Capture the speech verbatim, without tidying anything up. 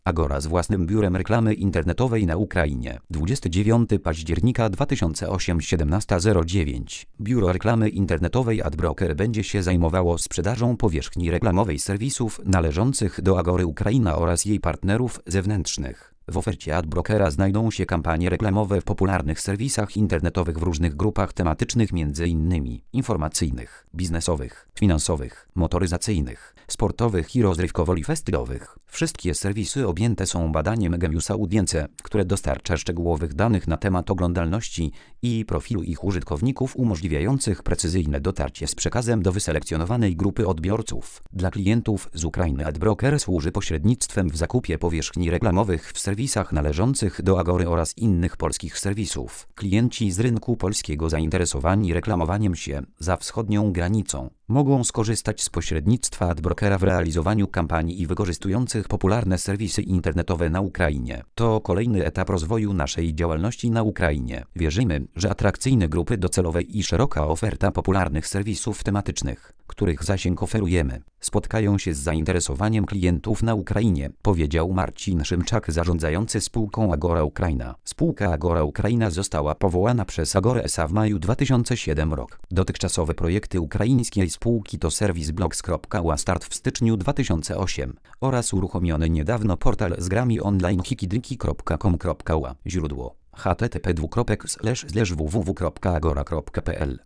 Agora z własnym biurem reklamy internetowej na Ukrainie. dwudziestego dziewiątego października dwa tysiące ósmego, siedemnasta zero dziewięć. Biuro reklamy internetowej Adbroker będzie się zajmowało sprzedażą powierzchni reklamowej serwisów należących do Agory Ukraina oraz jej partnerów zewnętrznych. W ofercie Adbrokera znajdą się kampanie reklamowe w popularnych serwisach internetowych w różnych grupach tematycznych, m.in. informacyjnych, biznesowych, finansowych, motoryzacyjnych, sportowych i rozrywkowo-festiwalowych. Wszystkie serwisy objęte są badaniem Genius Audience, które dostarcza szczegółowych danych na temat oglądalności i profilu ich użytkowników, umożliwiających precyzyjne dotarcie z przekazem do wyselekcjonowanej grupy odbiorców. Dla klientów z Ukrainy Adbroker służy pośrednictwem w zakupie powierzchni reklamowych w serwisach należących do Agory oraz innych polskich serwisów. Klienci z rynku polskiego zainteresowani reklamowaniem się za wschodnią granicą mogą skorzystać z pośrednictwa Adbrokera w realizowaniu kampanii i wykorzystujących popularne serwisy internetowe na Ukrainie. To kolejny etap rozwoju naszej działalności na Ukrainie. Wierzymy, że atrakcyjne grupy docelowe i szeroka oferta popularnych serwisów tematycznych, których zasięg oferujemy, spotkają się z zainteresowaniem klientów na Ukrainie, powiedział Marcin Szymczak, zarządzający spółką Agora Ukraina. Spółka Agora Ukraina została powołana przez Agorę S A w maju dwa tysiące siódmego roku. Dotychczasowe projekty ukraińskiej spółki to serwis blogs kropka u a Start w styczniu dwa tysiące ósmego oraz uruchomiony niedawno portal z grami online hikidiki kropka com kropka u a. Źródło: h t t p dwukropek slash slash w w w kropka agora kropka p l